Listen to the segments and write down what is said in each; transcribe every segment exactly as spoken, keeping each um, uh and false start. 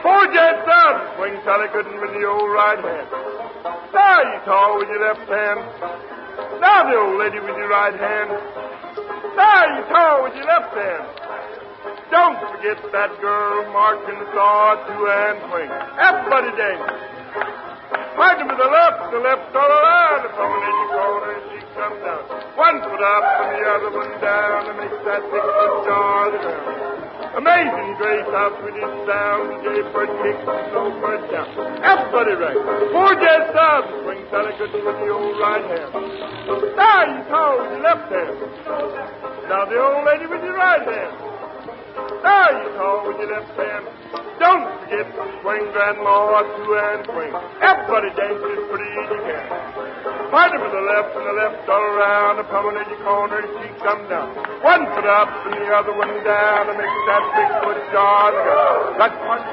Four jets up. Swing Sally Gooden with the old right hand. Now you tall with your left hand. Now the old lady with your right hand. Now you tall with your left hand. Don't forget that girl marching the saw two-hand swing. Everybody dance. Partner with the left, the left all around. The promenade you corner, she comes down. One foot up and the other one down to make that big foot jar the ground. Amazing grace, how sweet it sounds. Gave for a kick, slow for a jump. Everybody right. Four jets up. Swing Sally Gooden with the old right hand. Now you tall with your left hand. Now the old lady with your right hand. Now you tall with your left hand. Don't forget to swing grandma two-hand swing. Everybody dances pretty easy can. Partner with the left and the left all around. The promenade corner, she comes down. One foot up and the other one down to make that big foot jar go. That's one.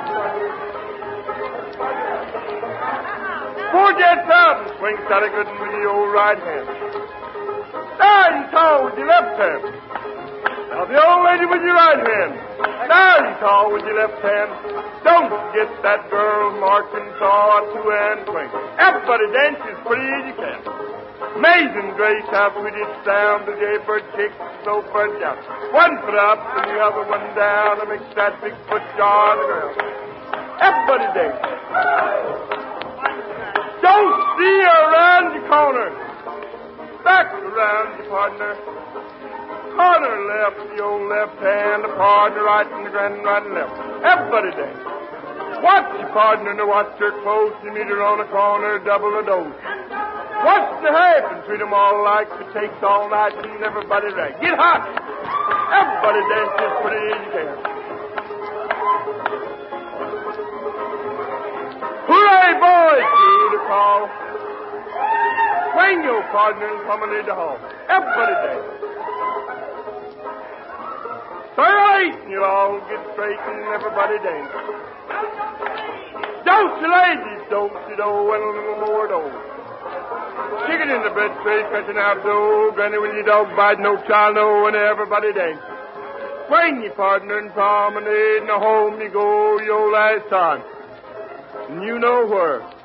Four jets up and swing Sally Gooden with the old right hand. Now you tall with your left hand. Now the old lady with your right hand. Now you tall with your left hand. Don't forget that girl marching saw two-hand swing. Everybody dances pretty easy can. Amazing grace, how sweet it sounds. The jaybird kicks, so for a jump. One foot up and the other one down to make that big foot jar on the ground. Everybody dances. Don't see around your corner. Back around your partner. Corner left, the old left hand, the partner right, and the grand right and left. Everybody dance. Watch your partner and watch her close. You meet her on a corner, double a dose. Watch the half and treat them all like it takes all night and everybody right. Get hot. Everybody dances pretty as you can. Hooray, boys! To the call. Swing your partner and promenade the hall. Everybody dance. Right, and you'll all get straight and everybody dance. Don't you ladies, don't you do, and a little more do. Chicken in the bread tray, fetching out dough, granny with your dog bite, no child no, and everybody dance. Swing your partner and promenade, and home you go your last time. And you know where.